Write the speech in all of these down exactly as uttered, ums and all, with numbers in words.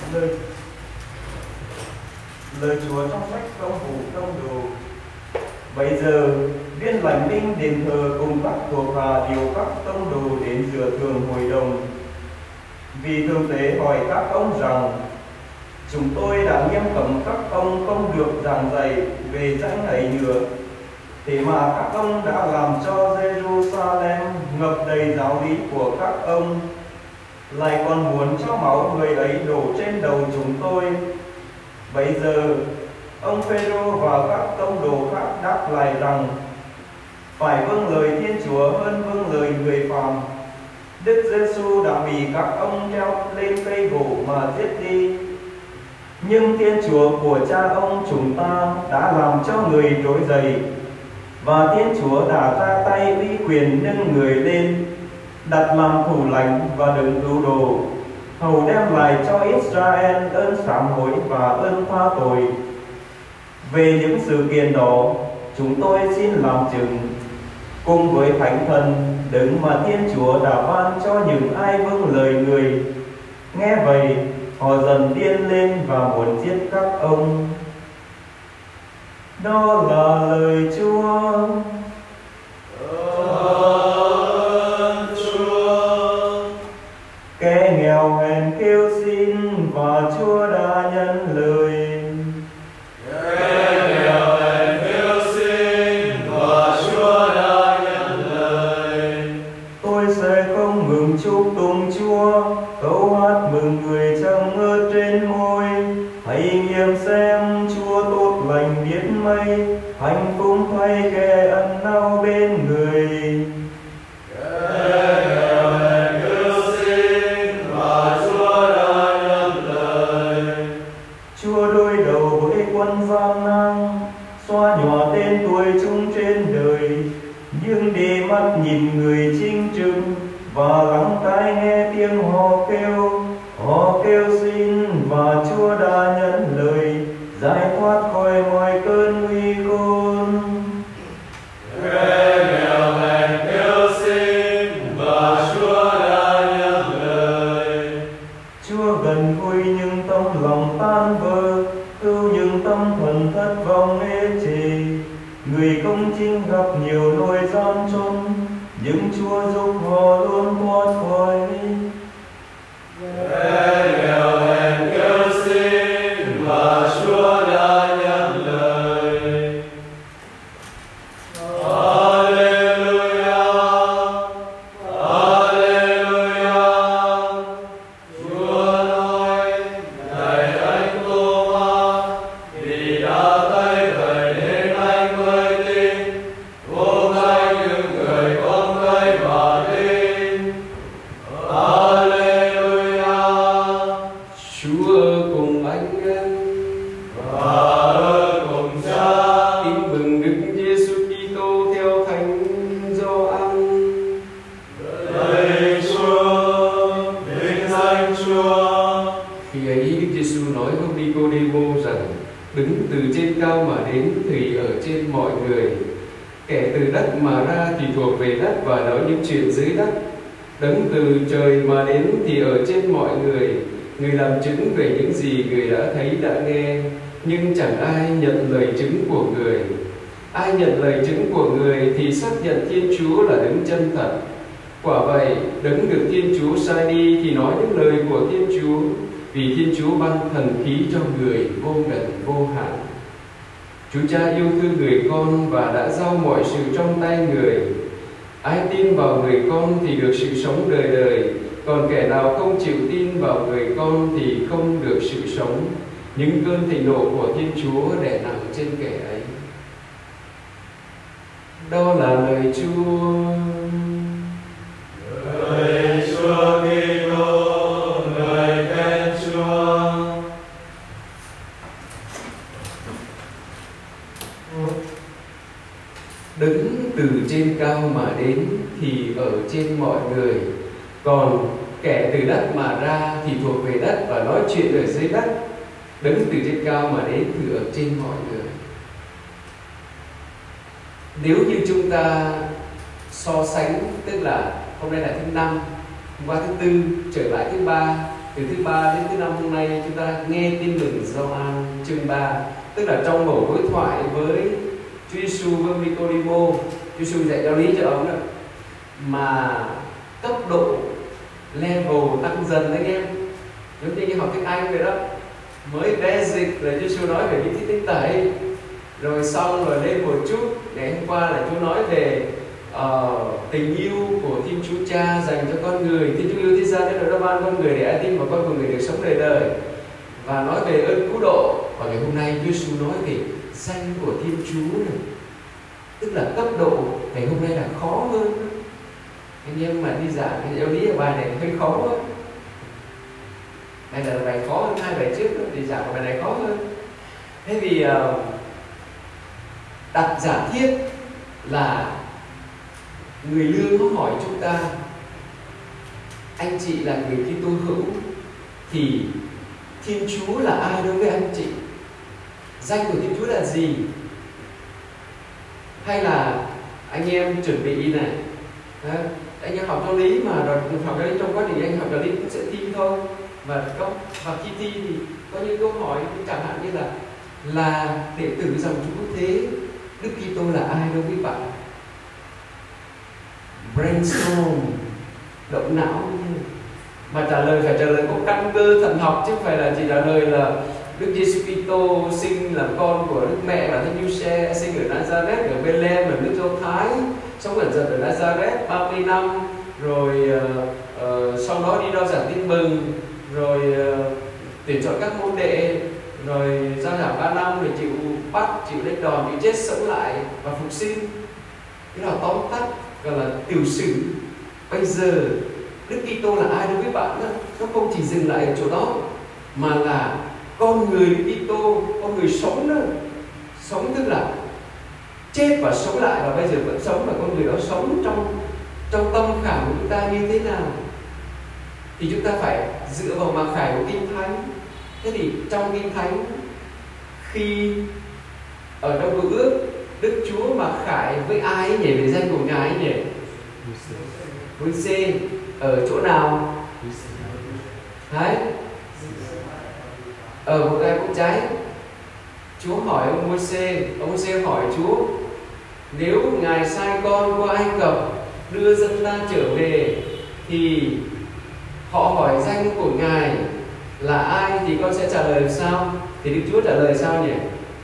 lời lời Chúa trong sách Công vụ Tông Đồ. Bây giờ viên lãnh binh đền thờ cùng các thuộc hạ điều các tông đồ đến giữa thường hội đồng. Vì thượng tế hỏi các ông rằng: chúng tôi đã nghiêm cấm các ông không được giảng dạy về danh ấy nữa, thế mà các ông đã làm cho Jerusalem ngập đầy giáo lý của các ông, lại còn muốn cho máu người ấy đổ trên đầu chúng tôi. Bây giờ ông Phêrô và các tông đồ khác đáp lại rằng: phải vâng lời Thiên Chúa hơn vâng lời người phàm. Đức Giêsu đã bị các ông treo lên cây gỗ mà giết đi, nhưng Thiên Chúa của cha ông chúng ta đã làm cho người trỗi dậy, và Thiên Chúa đã ra tay uy quyền nâng người lên, đặt làm thủ lãnh và đấng cứu độ, hầu đem lại cho Israel ơn sám hối và ơn tha tội. Về những sự kiện đó, chúng tôi xin làm chứng cùng với Thánh Thần, đấng mà Thiên Chúa đã ban cho những ai vâng lời người. Nghe vậy, họ dần điên lên và muốn giết các ông. Đó là lời Chúa. Ơn Chúa. Kẻ nghèo hèn kêu xin và Chúa đã nhận lời. Kẻ nghèo hèn kêu xin và Chúa đã nhận lời. Tôi sẽ không ngừng chúc tụng Chúa, câu hát mừng người chẳng ngớt trên môi. Hãy nghiệm xem Chúa tốt lành biết mấy, hạnh phúc thay kẻ ăn nao bên người. Kẻ nghèo hèn kêu xin và Chúa đã nhận lời. Chúa đối đầu với quân gian nan, xóa nhòa tên tuổi chúng trên đời, nhưng để mắt nhìn người chính trực và lắng tai nghe tiếng họ kêu. Họ kêu xin và Chúa đã nhận lời, giải thoát khỏi mọi cơn nguy khốn. Kẻ nghèo hèn kêu xin và Chúa đã nhận lời. Chúa gần gũi những tấm lòng tan vỡ, cứu những tâm thần thất vọng ê chề. Người công chính gặp nhiều nỗi gian truân, nhưng Chúa giúp họ luôn thoát khỏi. Kẻ nghèo hèn kêu xin và Chúa đã nhận lời. Alleluia, Alleluia. Chúa nói: này anh Tô-ma, vì đã tay khởi đến anh với tin, vô ngay những người con cây và tin. Alleluia. Chúa cùng anh em Và ở cùng Cha. tin mừng Đức Giêsu Kitô theo Thánh Gioan. Lạy Chúa, vinh danh Chúa. Khi ấy Đức Giêsu nói với Nicôđêmô rằng: đứng từ trên cao mà đến thì ở trên mọi người. Kẻ từ đất mà ra thì thuộc về đất và nói những chuyện dưới đất. Đấng từ trời mà đến thì ở trên mọi người. Người làm chứng về những gì người đã thấy đã nghe, nhưng chẳng ai nhận lời chứng của người. Ai nhận lời chứng của người thì xác nhận Thiên Chúa là đấng chân thật. Quả vậy, đấng được Thiên Chúa sai đi thì nói những lời của Thiên Chúa, vì Thiên Chúa ban thần khí cho người vô ngần vô hạn. Chúa Cha yêu thương người con và đã giao mọi sự trong tay người. Ai tin vào người con thì được sự sống đời đời, còn kẻ nào không chịu tin vào người con thì không được sự sống. Những cơn thịnh nộ của Thiên Chúa đè nặng trên kẻ ấy. Đó là lời Chúa. Lạy Chúa Kitô, ngợi khen Chúa. Đứng từ trên cao mà đến thì ở trên mọi người, còn kẻ từ đất mà ra thì thuộc về đất và nói chuyện ở dưới đất. Đứng từ trên cao mà đến thì ở trên mọi người. Nếu như chúng ta so sánh, tức là hôm nay là thứ năm, hôm qua thứ tư, trở lại thứ ba, từ thứ ba đến thứ năm hôm nay chúng ta nghe tin mừng Gioan chương ba, tức là trong mẩu đối thoại với Chúa Giêsu với Nicodemo. Chúa Giêsu dạy giáo lý cho ông đó, mà cấp độ level tăng dần anh em, giống như học tiếng Anh vậy đó. Mới basic là Chúa Giêsu nói về bí tích tẩy, rồi xong rồi lên một chút. Ngày hôm qua là Chúa nói về uh, tình yêu của Thiên Chúa Cha dành cho con người. Thiên Chúa yêu thế gian đến nỗi đã ban con người để ai tin vào con của người được sống đời đời, và nói về ơn cứu độ. Và ngày hôm nay Chúa Giêsu nói về danh của Thiên Chúa này, tức là cấp độ ngày hôm nay là khó hơn. Anh em mà đi giảng cái giáo lý ở bài này hơi khó hơn. Bài này là bài khó hơn hai bài trước đó, thì giảng bài này khó hơn. Thế vì uh, đặt giả thiết là người lương có hỏi chúng ta, anh chị là người Kitô hữu thì Thiên Chúa là ai đối với anh chị? Danh của Thiên Chúa là gì? Hay là anh em chuẩn bị này, đó, anh em học giáo lý mà rồi học giáo lý trong quá trình anh học giáo lý cũng sẽ thi thôi, và có và khi thi thì có những câu hỏi chẳng hạn như là là đệ tử dòng Chúa Quốc Tế, Đức Kitô là ai đối với bạn? Brainstorm, động não, mà trả lời phải trả lời có căn cơ thần học, chứ không phải là chỉ trả lời là Đức Giêsu Kitô sinh làm con của Đức Mẹ và Thánh Giuse, sinh ở Nazareth, ở Bethlehem, ở nước Do Thái, sống ẩn dật ở Nazareth ba mươi năm, rồi uh, uh, sau đó đi rao giảng tin mừng, rồi uh, tuyển chọn các môn đệ, rồi rao giảng ba năm, rồi chịu bắt, chịu đánh đòn, chịu chết sống lại và phục sinh. Cái là tóm tắt gọi là tiểu sử. Bây giờ Đức Kitô là ai đối với bạn đó? Nó không chỉ dừng lại ở chỗ đó, mà là con người Đức Kitô, con người sống đó. Sống tức là chết và sống lại, và bây giờ vẫn sống, và con người đó sống trong trong tâm khảm của chúng ta như thế nào thì chúng ta phải dựa vào mặc khải của Kinh Thánh. Thế thì trong Kinh Thánh, khi ở trong Cựu Ước, Đức Chúa mặc khải với ai nhỉ? Về danh của Ngài nhỉ? Môi-se. Ở chỗ nào? Đấy, ở một cái bụng cháy. Chúa hỏi ông Môi-se, ông Môi-se hỏi Chúa: nếu Ngài sai con qua Ai Cập đưa dân ta trở về, thì họ hỏi danh của Ngài là ai, thì con sẽ trả lời sao? Thì Đức Chúa trả lời sao nhỉ?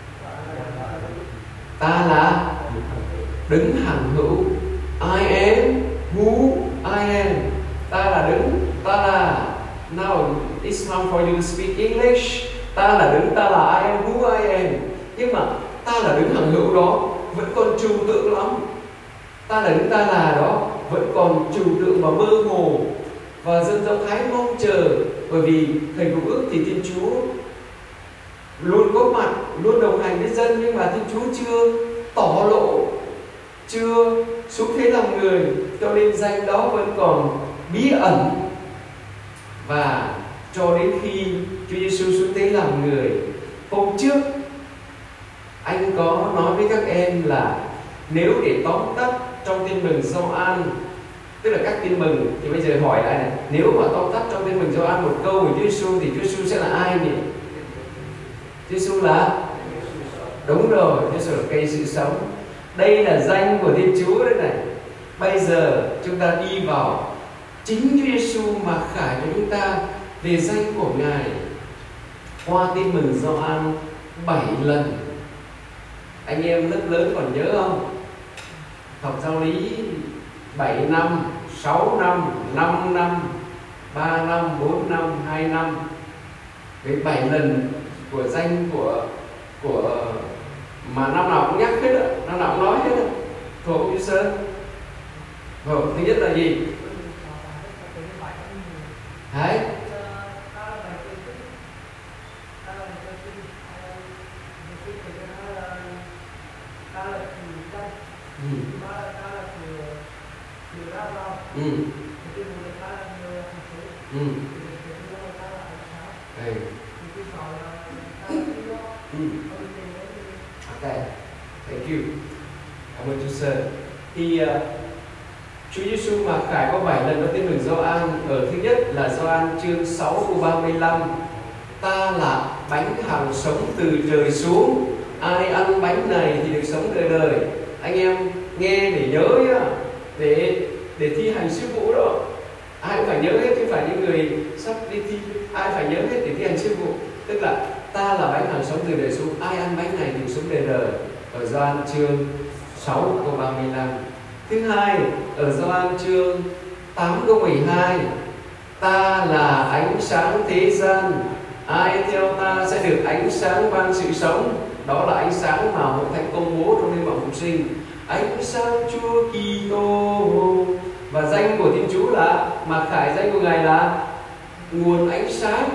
Ta là Đấng hằng hữu. I am who I am. Ta là Đấng, ta là. Now it's time for you to speak English. Ta là Đấng, ta là I am who I am. Nhưng mà ta là Đấng hằng hữu đó vẫn còn trừu tượng lắm. Ta là Đấng, ta là đó vẫn còn trừu tượng và mơ hồ, và dân Do Thái mong chờ. Bởi vì thời Cựu Ước thì Thiên Chúa luôn có mặt, luôn đồng hành với dân, nhưng mà Thiên Chúa chưa tỏ lộ, chưa xuống thế làm người, cho nên danh đó vẫn còn bí ẩn. Và cho đến khi Chúa Giêsu xuống thế làm người, hôm trước anh có nói với các em là nếu để tóm tắt trong Tin mừng Gioan, tức là các tin mừng, thì bây giờ hỏi lại này, nếu mà tóm tắt trong Tin mừng Gioan một câu về Chúa Giêsu thì Chúa Giêsu sẽ là ai nhỉ? Chúa Giêsu là, đúng rồi, Chúa Giêsu là cây sự sống. Đây là danh của Thiên Chúa đấy này. Bây giờ chúng ta đi vào chính Chúa Giêsu mà khải cho chúng ta về danh của Ngài qua Tin mừng Gioan bảy lần. Anh em lớp lớn còn nhớ không? Học giáo lý bảy năm, sáu năm, năm năm, ba năm, bốn năm, hai năm. Với bảy lần của danh của của mà năm nào cũng nhắc hết á, năm nào cũng nói hết á. Thuộc ông Như Sơn. Rồi, thứ nhất là gì? Đấy. Ừ. Ừ. Ừ. Đây. Ừ. Ok, thank you. Cảm ơn chú Sơn. Thì uh, Chúa Giêsu mặc khải có bảy lần nói tin mừng Gioan. Ở thứ nhất là Gioan chương sáu câu ba mươi lăm. Ta là bánh hằng sống từ trời xuống, ai ăn bánh này thì được sống đời đời. Anh em nghe để nhớ nhá, để để thi hành sứ vụ đó. Ai cũng phải nhớ hết, chứ phải những người sắp đi thi, ai phải nhớ hết để thi hành sứ vụ. Tức là ta là bánh hằng sống từ đời xuống, ai ăn bánh này thì sống đời đời. Ở Gioan chương sáu câu ba mươi lăm. Thứ hai, ở Gioan chương tám câu mười hai, ta là ánh sáng thế gian, ai theo ta sẽ được ánh sáng ban sự sống. Đó là ánh sáng mà Hội Thánh công bố trong đêm vọng phục sinh. Ánh sáng Chúa Kitô. Và danh của Thiên Chúa là, mặc khải danh của Ngài là nguồn ánh sáng.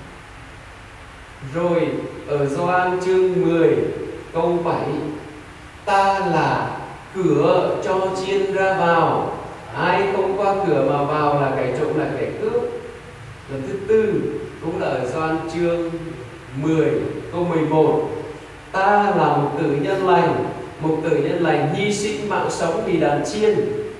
Rồi ở Gioan chương mười câu bảy, ta là cửa cho chiên ra vào, ai không qua cửa mà vào là kẻ trộm, là kẻ cướp. Lần thứ tư cũng là ở Gioan chương mười câu mười một, ta là một tử nhân lành, một tử nhân lành hy sinh mạng sống vì đàn chiên.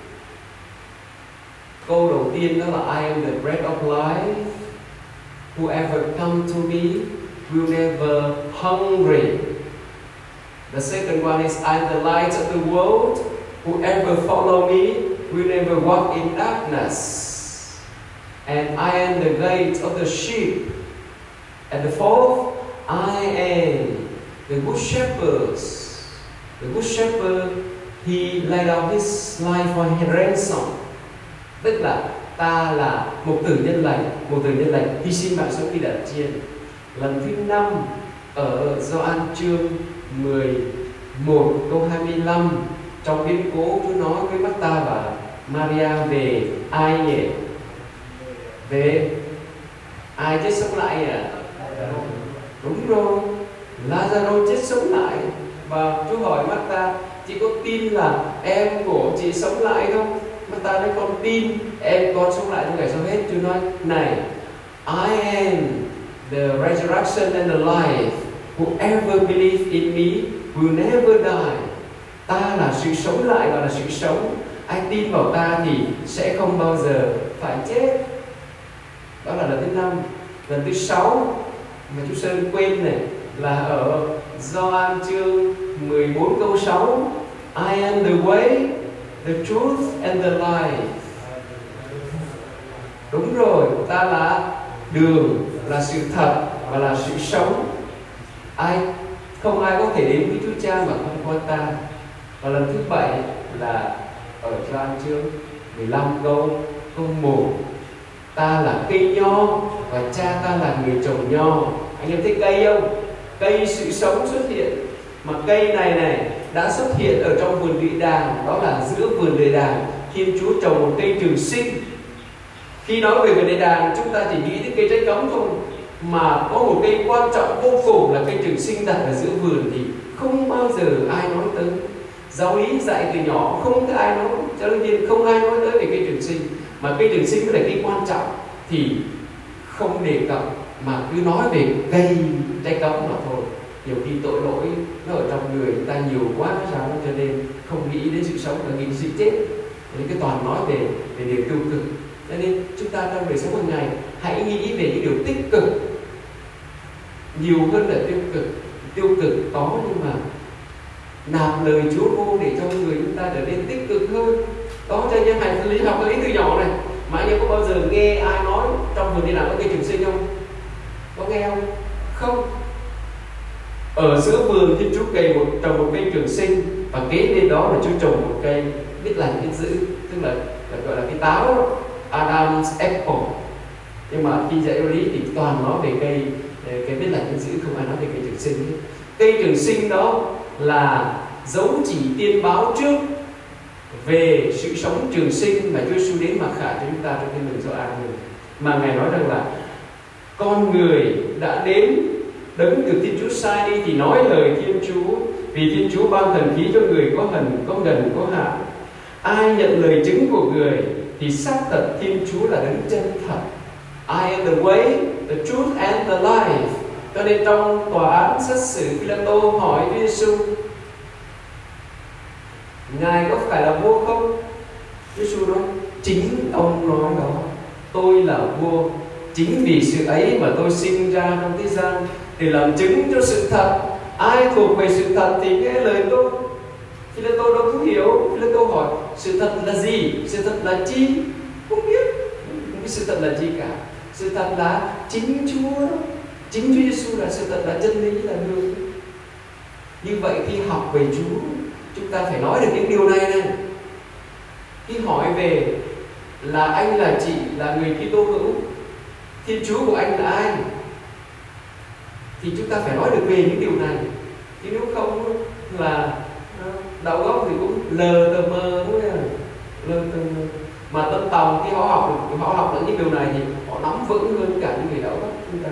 Câu đầu tiên đó là I am the bread of life, whoever come to me will never hungry. The second one is I am the light of the world, whoever follow me will never walk in darkness. And I am the gate of the sheep. And the fourth, I am the good shepherd. The good shepherd, he laid down his life for his ransom. Tức là ta là một tử nhân lành, một tử nhân lành hy sinh mạng sống vì đàn chiên. Lần thứ năm ở Gioan chương mười một câu hai mươi lăm, trong biến cố Chúa nói với Martha và Maria về ai nhỉ? Về ai chết sống lại à? Đúng rồi, Lazarus chết sống lại. Và Chúa hỏi Martha, chị có tin là em của chị sống lại không? Martha nói con tin, em con sống lại trong ngày sau hết. Chúa nói này, I am the resurrection and the life. Whoever believes in me will never die. Ta là sự sống lại và là sự sống. Ai tin vào ta thì sẽ không bao giờ phải chết. Đó là lần thứ năm. Lần thứ sáu mà chú Sơn quên này là ở Gioan chương mười bốn câu sáu, I am the way, the truth and the life. Đúng rồi, ta là đường, là sự thật và là sự sống. Ai không ai có thể đến với Chúa Cha mà không qua ta. Và lần thứ bảy là ở Gioan chương mười lăm câu câu một, ta là cây nho và Cha ta là người trồng nho. Anh em thấy cây không? Cây sự sống xuất hiện. Mà cây này này đã xuất hiện ở trong vườn địa đàng, đó là giữa vườn địa đàng Thiên Chúa trồng một cây trường sinh. Khi nói về vườn địa đàng, chúng ta chỉ nghĩ đến cây trái cấm thôi, mà có một cây quan trọng vô cùng là cây trường sinh đặt ở giữa vườn thì không bao giờ ai nói tới. Giáo lý dạy từ nhỏ không có ai nói, cho nên không ai nói tới về cây trường sinh. Mà cây trường sinh mới là cây quan trọng thì không đề cập, mà cứ nói về cây trái cấm mà thôi. Nhiều khi tội lỗi nó ở trong người chúng ta nhiều quá sao đó, cho nên không nghĩ đến sự sống và nghĩ đến sự chết, nên cái toàn nói về về điều tiêu cực. Cho nên chúng ta trong đời sống hàng ngày hãy nghĩ về những điều tích cực nhiều hơn là tiêu cực. Tiêu cực có, nhưng mà nạp lời Chúa vô để cho người chúng ta trở nên tích cực hơn. Đó, cho anh em hãy lý học cái lý từ nhỏ này. Mà anh em có bao giờ nghe ai nói trong vườn đi làm có cây trường sinh không? Có nghe không? Không. Ở giữa vườn Thiên Chúa cày một trồng một cây trường sinh, và kế bên đó là Chúa trồng một cây biết lành biết dữ, tức là, là gọi là cái táo đó, Adam's apple. Nhưng mà khi dạy lý thì toàn nói về cây cái biết lành biết dữ, không ai nói về cây trường sinh. Cây trường sinh đó là dấu chỉ tiên báo trước về sự sống trường sinh mà Chúa Giêsu đến mặc khải cho chúng ta trong Tin mừng Gioan này. Mà Ngài nói rằng là con người đã đến, đấng được Thiên Chúa sai đi thì nói lời Thiên Chúa, vì Thiên Chúa ban thần khí cho người có hình, có gần, có hạn. Ai nhận lời chứng của người thì xác thật Thiên Chúa là đấng chân thật. I am the way, the truth and the life. Cho nên trong tòa án xét xử, Phi-la-tô hỏi Chúa Giêsu, Ngài có phải là vua không? Giêsu nói chính ông nói đó, tôi là vua, chính vì sự ấy mà tôi sinh ra trong thế gian để làm chứng cho sự thật. Ai thuộc về sự thật thì nghe lời tôi. Thì là tôi đâu có hiểu. Thì là tôi hỏi sự thật là gì? Sự thật là chi? Không biết. Không biết sự thật là gì cả. Sự thật là chính Chúa đó. Chính Chúa Giêsu là sự thật, là chân lý, là đường. Như vậy khi học về Chúa, chúng ta phải nói được những điều này này. Khi hỏi về là anh là chị là người Kitô hữu, Thiên Chúa của anh là ai, thì chúng ta phải nói được về những điều này. Chứ nếu không là đầu óc thì cũng lờ tờ mờ thôi à. Lờ tờ mờ. Mà tâm tòng khi họ học được, họ học được những điều này thì họ nắm vững hơn cả những người đầu óc chúng ta.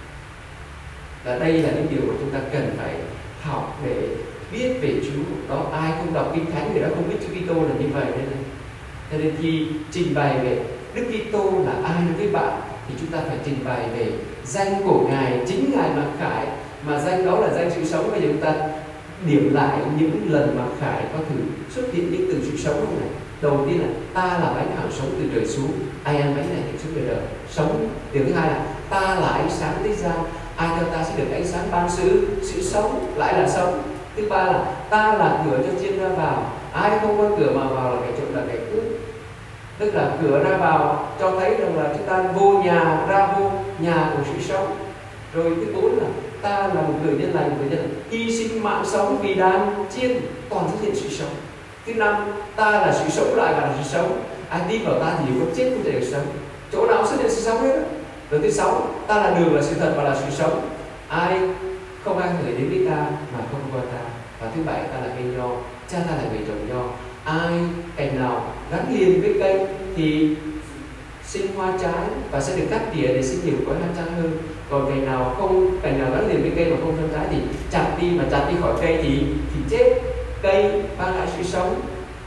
Và đây là những điều mà chúng ta cần phải học để biết về Chúa. Đó, ai không đọc Kinh Thánh người đó không biết Chúa Kitô là như vậy đây này. Cho nên khi trình bày về Đức Kitô là ai đối với bạn thì chúng ta phải trình bày về danh của Ngài, chính Ngài Mặc Khải, mà danh đó là danh sự sống. Bây giờ chúng ta điểm lại những lần Mặc Khải có thử xuất hiện những từ sự sống không này. Đầu tiên là ta là bánh hằng sống từ trời xuống, ai ăn bánh này thì sống đời đời sống. Điều thứ hai là ta là ánh sáng thế gian, ai theo ta sẽ được ánh sáng ban sự sự sống, lại là sống. Thứ ba là ta là cửa cho chiên ra vào, ai không có cửa mà vào là kẻ trộm, là kẻ cướp. Tức là cửa ra vào cho thấy rằng là chúng ta vô nhà ra vô nhà của sự sống. Rồi thứ bốn là ta là một người nhân lành, người nhân lành hy sinh mạng sống vì đàn chiên, toàn thể hiện sự sống. Thứ năm, ta là sự sống lại và là sự sống, ai tin vào ta thì dù có chết cũng sẽ được sống. Chỗ nào xuất hiện sự sống hết đó. Rồi thứ sáu, ta là đường, là sự thật và là sự sống, ai không ai thể đến với ta mà không qua ta. Và thứ bảy, ta là cây nho, cha ta là người trồng nho, ai cành nào gắn liền với cây thì sinh hoa trái và sẽ được cắt tỉa để sinh nhiều quả hoa trái hơn. Còn cành nào không, cành nào gắn liền với cây mà không cho trái thì chặt đi, mà chặt đi khỏi cây thì thì chết. Cây mang lại sự sống.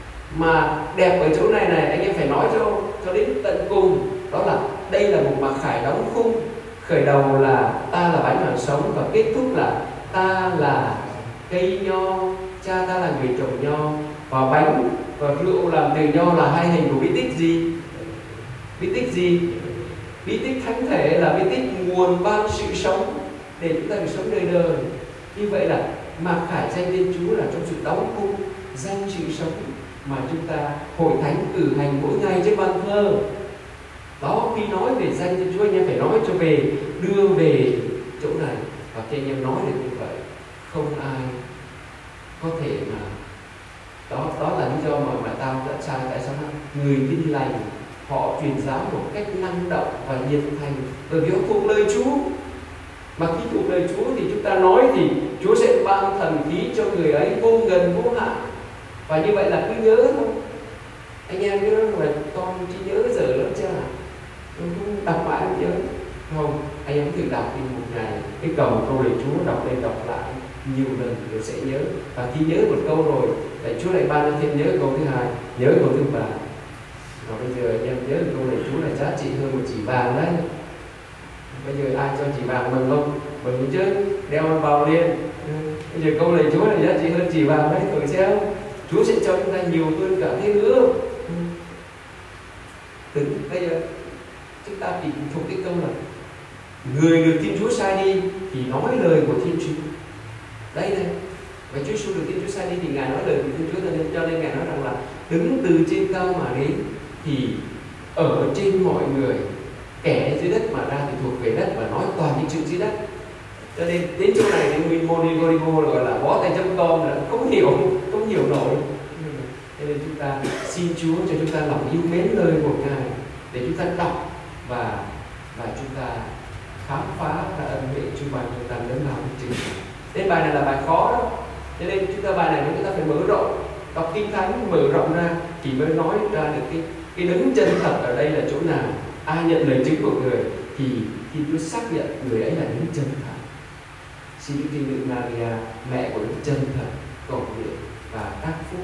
Mà đẹp ở chỗ này này, anh em phải nói cho cho đến tận cùng, đó là đây là một Mặc Khải đóng khung. Khởi đầu là ta là bánh hằng sống và kết thúc là ta là cây nho, cha ta là người trồng nho. Và bánh và rượu làm từ nho là hai hình của bí tích gì? Bí tích gì? Bí tích thánh thể, là bí tích nguồn ban sự sống để chúng ta được sống đời đời. Như vậy là Mặc Khải danh tên Chúa là trong sự đóng khung danh sự sống mà chúng ta hội thánh cử hành mỗi ngày trên bàn thờ. Đó, khi nói về danh tên Chúa, anh em phải nói cho về, đưa về chỗ này. Và khi anh em nói được như vậy, không ai có thể mà đó đó là lý do mà mà tao đã sai. Tại sao người tin lành họ truyền giáo một cách năng động và nhiệt thành, bởi vì họ thuộc lời Chúa. Mà khi thuộc lời Chúa thì chúng ta nói thì Chúa sẽ ban thần khí cho người ấy vô ngần vô hạn. Và như vậy là cứ nhớ thôi. Anh em nhớ là con chỉ nhớ giờ lắm chứ à, đọc mãi không nhớ. Không, anh em thử đọc đi một ngày cái cầu câu lời Chúa, đọc lên đọc lại nhiều lần rồi sẽ nhớ. Và khi nhớ một câu rồi, lại Chúa lại ban cho thêm nhớ câu thứ hai, nhớ câu thứ ba. Và bây giờ anh em nhớ câu lời Chúa là giá trị hơn một chỉ vàng đấy. Bây giờ ai cho chỉ vàng mừng không? Mừng chứ, đeo vào liền. Bây giờ câu lời Chúa là giá trị hơn chỉ vàng đấy, thử xem. Chúa sẽ cho chúng ta nhiều hơn cả thế nữa. Đừng, bây giờ chúng ta chỉ thuộc cái câu là người được Thiên Chúa sai đi thì nói lời của Thiên Chúa. Đây này, và Chúa Giêsu được Thiên Chúa sai đi thì Ngài nói lời của Thiên Chúa, cho nên, cho nên Ngài nói rằng là đứng từ trên cao mà đến thì ở trên mọi người, kẻ dưới đất mà ra thì thuộc về đất và nói toàn những chuyện dưới đất. Cho nên đến chỗ này thì mình Monigoribo gọi là bó tay chấm con là không hiểu, không hiểu nổi. Cho nên chúng ta xin Chúa cho chúng ta lòng yêu mến lời của Ngài để chúng ta đọc và và chúng ta khám phá ra ân huệ Chúa ban chúng ta lớn lao chính. Đến bài này là bài khó đó. Cho nên chúng ta bài này chúng ta phải mở rộng, đọc Kinh Thánh mở rộng ra thì mới nói ra được cái cái đấng chân thật ở đây là chỗ nào. Ai nhận lời chứng của người thì thì Chúa xác nhận người ấy là đấng chân thật. Xin Đức Thiên Nữ Maria, mẹ của đấng chân thật, cầu nguyện và tác phúc